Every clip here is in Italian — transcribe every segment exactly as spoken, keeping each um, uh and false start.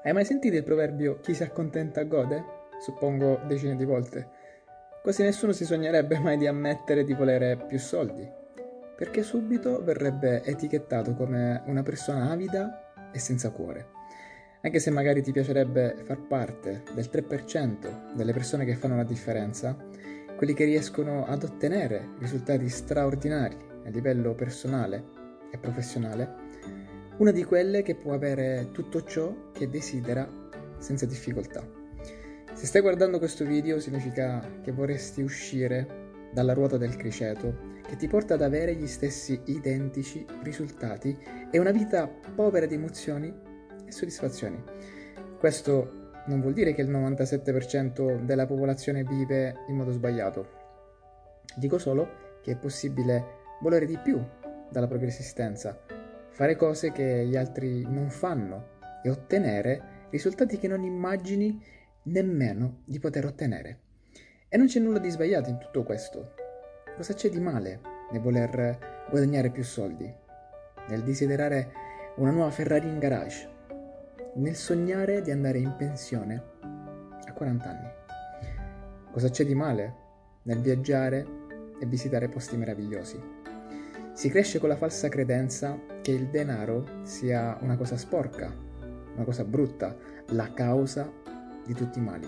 Hai mai sentito il proverbio chi si accontenta gode? Suppongo decine di volte. Quasi nessuno si sognerebbe mai di ammettere di volere più soldi, perché subito verrebbe etichettato come una persona avida e senza cuore. Anche se magari ti piacerebbe far parte del tre per cento delle persone che fanno la differenza, quelli che riescono ad ottenere risultati straordinari a livello personale e professionale, una di quelle che può avere tutto ciò che desidera senza difficoltà. Se stai guardando questo video significa che vorresti uscire dalla ruota del criceto che ti porta ad avere gli stessi identici risultati e una vita povera di emozioni e soddisfazioni. Questo non vuol dire che il novantasette per cento della popolazione vive in modo sbagliato. Dico solo che è possibile volere di più dalla propria esistenza, fare cose che gli altri non fanno e ottenere risultati che non immagini nemmeno di poter ottenere. E non c'è nulla di sbagliato in tutto questo. Cosa c'è di male nel voler guadagnare più soldi, nel desiderare una nuova Ferrari in garage, nel sognare di andare in pensione a quaranta anni? Cosa c'è di male nel viaggiare e visitare posti meravigliosi? Si cresce con la falsa credenza che il denaro sia una cosa sporca, una cosa brutta, la causa di tutti i mali.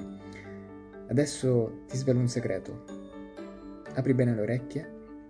Adesso ti svelo un segreto. Apri bene le orecchie.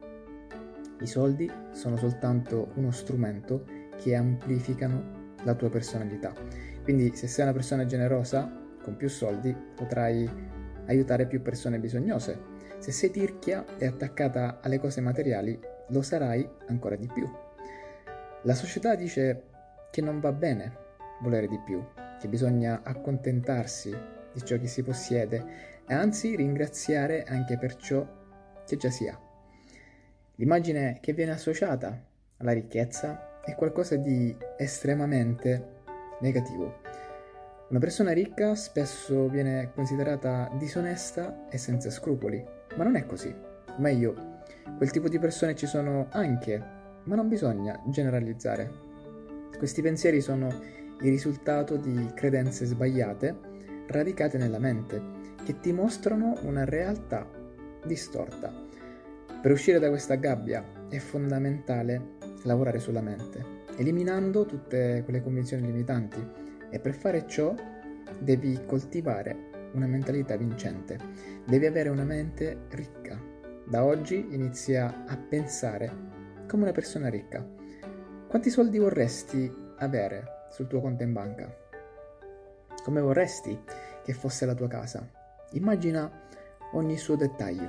I soldi sono soltanto uno strumento che amplificano la tua personalità. Quindi se sei una persona generosa, con più soldi potrai aiutare più persone bisognose. Se sei tirchia e attaccata alle cose materiali, lo sarai ancora di più. La società dice che non va bene volere di più, che bisogna accontentarsi di ciò che si possiede e anzi ringraziare anche per ciò che già si ha. L'immagine che viene associata alla ricchezza è qualcosa di estremamente negativo. Una persona ricca spesso viene considerata disonesta e senza scrupoli, ma non è così. O meglio, quel tipo di persone ci sono anche, ma non bisogna generalizzare. Questi pensieri sono il risultato di credenze sbagliate radicate nella mente, che ti mostrano una realtà distorta. Per uscire da questa gabbia è fondamentale lavorare sulla mente, eliminando tutte quelle convinzioni limitanti, e per fare ciò devi coltivare una mentalità vincente, devi avere una mente ricca. Da oggi inizia a pensare come una persona ricca. Quanti soldi vorresti avere sul tuo conto in banca? Come vorresti che fosse la tua casa? Immagina ogni suo dettaglio.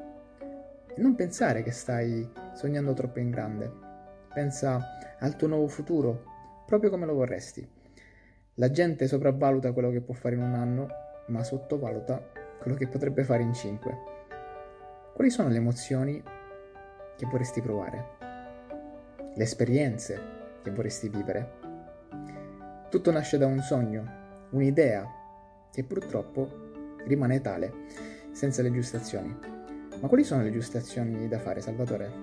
E non pensare che stai sognando troppo in grande. Pensa al tuo nuovo futuro, proprio come lo vorresti. La gente sopravvaluta quello che può fare in un anno, ma sottovaluta quello che potrebbe fare in cinque. Quali sono le emozioni che vorresti provare? Le esperienze che vorresti vivere? Tutto nasce da un sogno, un'idea, che purtroppo rimane tale, senza le giuste azioni. Ma quali sono le giuste azioni da fare, Salvatore?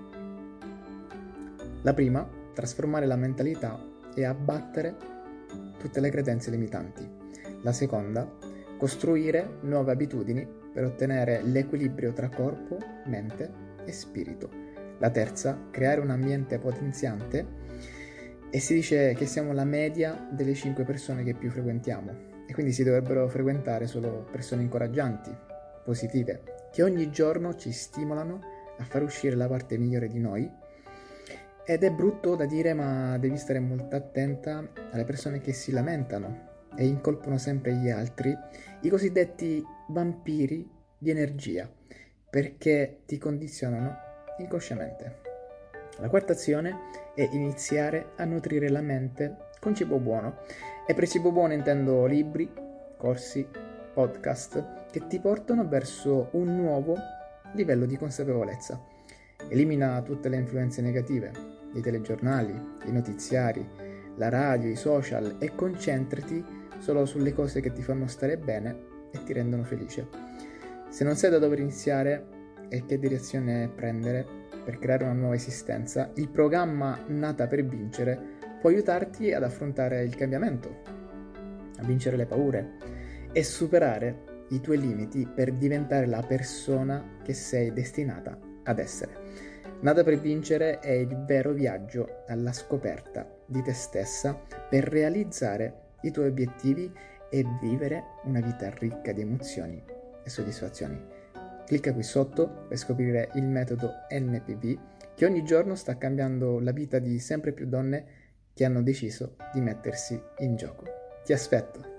La prima, trasformare la mentalità e abbattere tutte le credenze limitanti. La seconda, costruire nuove abitudini per ottenere l'equilibrio tra corpo, mente e spirito. La terza, creare un ambiente potenziante, e si dice che siamo la media delle cinque persone che più frequentiamo, e quindi si dovrebbero frequentare solo persone incoraggianti, positive, che ogni giorno ci stimolano a far uscire la parte migliore di noi. Ed è brutto da dire, ma devi stare molto attenta alle persone che si lamentano e incolpano sempre gli altri, i cosiddetti vampiri di energia, perché ti condizionano inconsciamente. La quarta azione è iniziare a nutrire la mente con cibo buono, e per cibo buono intendo libri, corsi, podcast che ti portano verso un nuovo livello di consapevolezza. Elimina tutte le influenze negative, i telegiornali, i notiziari, la radio, i social, e concentrati solo sulle cose che ti fanno stare bene e ti rendono felice. Se non sai da dove iniziare e che direzione prendere per creare una nuova esistenza, il programma Nata per Vincere può aiutarti ad affrontare il cambiamento. a vincere le paure e superare i tuoi limiti per diventare la persona che sei destinata ad essere. Nata per vincere è il vero viaggio alla scoperta di te stessa per realizzare i tuoi obiettivi e vivere una vita ricca di emozioni e soddisfazioni. Clicca qui sotto per scoprire il metodo N P V che ogni giorno sta cambiando la vita di sempre più donne che hanno deciso di mettersi in gioco. Ti aspetto!